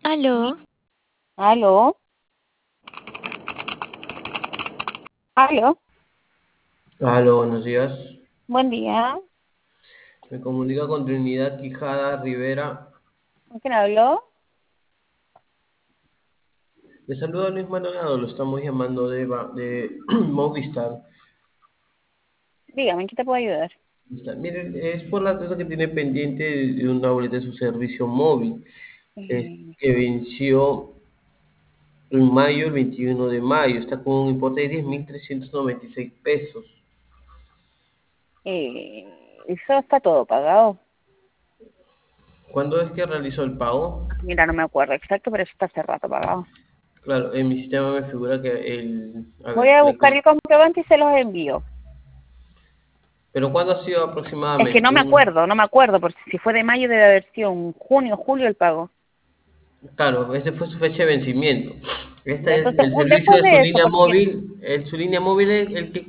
Aló, Aló, aló, Aló, buenos días. buen día. Me comunica con Trinidad Quijada Rivera. ¿Con quién habló? Le saluda Luis Maldonado, lo estamos llamando de Movistar. Dígame, ¿en qué te puedo ayudar? Miren, es por la cosa que tiene pendiente de una boleta de su servicio móvil, Eh, que venció en mayo, el 21 de mayo. Está con un importe de 10.396 pesos. eso está todo pagado. ¿Cuándo es que realizó el pago? Mira, no me acuerdo exacto, pero eso está hace rato pagado. Claro, en mi sistema me figura que el... A Voy ver, a buscar el comprobante y se los envío. pero ¿cuándo ha sido Es que no aproximadamente? me acuerdo, no me acuerdo, porque si fue de mayo debe haber sido en junio, julio el pago. Claro, ese fue su fecha de vencimiento. Este Ya, es entonces, el servicio después de su de eso, línea porque móvil. Su línea móvil es el que